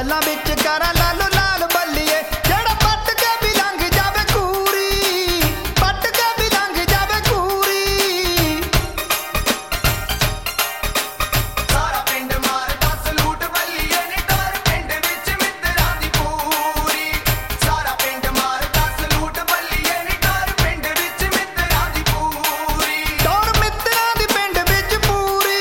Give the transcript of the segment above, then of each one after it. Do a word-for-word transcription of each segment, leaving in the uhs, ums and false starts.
गल्लां विच करा लालो लाल बल्लिए जेड़ा पट के भी लंघ जावे कूरी पट के भी लंघ जावे कूरी सारा पिंड मारदा सलूट बल्लिए नी डर पिंड विच मित्तरां दी पूरी सारा पिंड मारदा सलूट बल्लिए नी डर पिंड विच मित्तरां दी पूरी डोर मित्तरां दी पिंड विच पूरी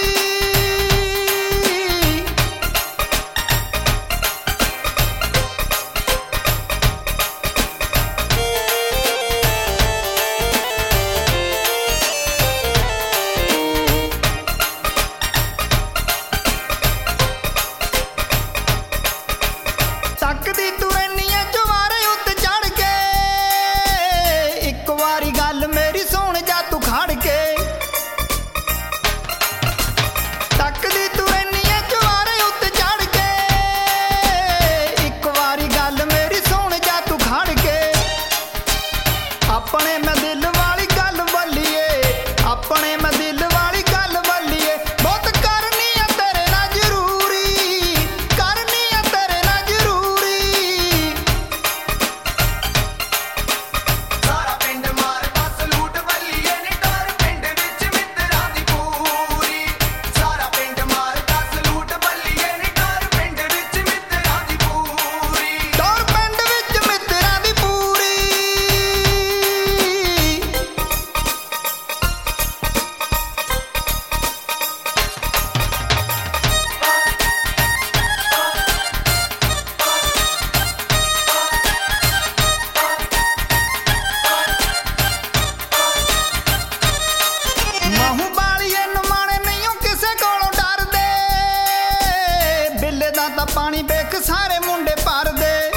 तकदी तू इन्नी ऐ जवारे उत्ते चढ़ के एक वारी गल मेरी सुन जा तू खड़ के तकदी तू इन्नी ऐ जवारे उत्ते चढ़ के एक वारी गल मेरी सुन जा तू खड़ के अपने मैं दिल वाली गल बल्लिए अपने मैं दिल वाली गल बल्लिए बहुत करनी है तेरे नाल जरूरी करनी है तेरे नाल जरूरी सारा पिंड मारदा सलूट बल्लिए नी डर पिंड विच मित्तरां दी पूरी सारा पिंड मारदा सलूट बल्लिए नी डर पिंड विच मित्तरां दी पूरी डोर पिंड विच मित्तरां दी पूरी महू बालिए नमाणे नहीं किसे कोलों डरदे बिल्ले दा तां पानी बेख सारे मुंडे भरदे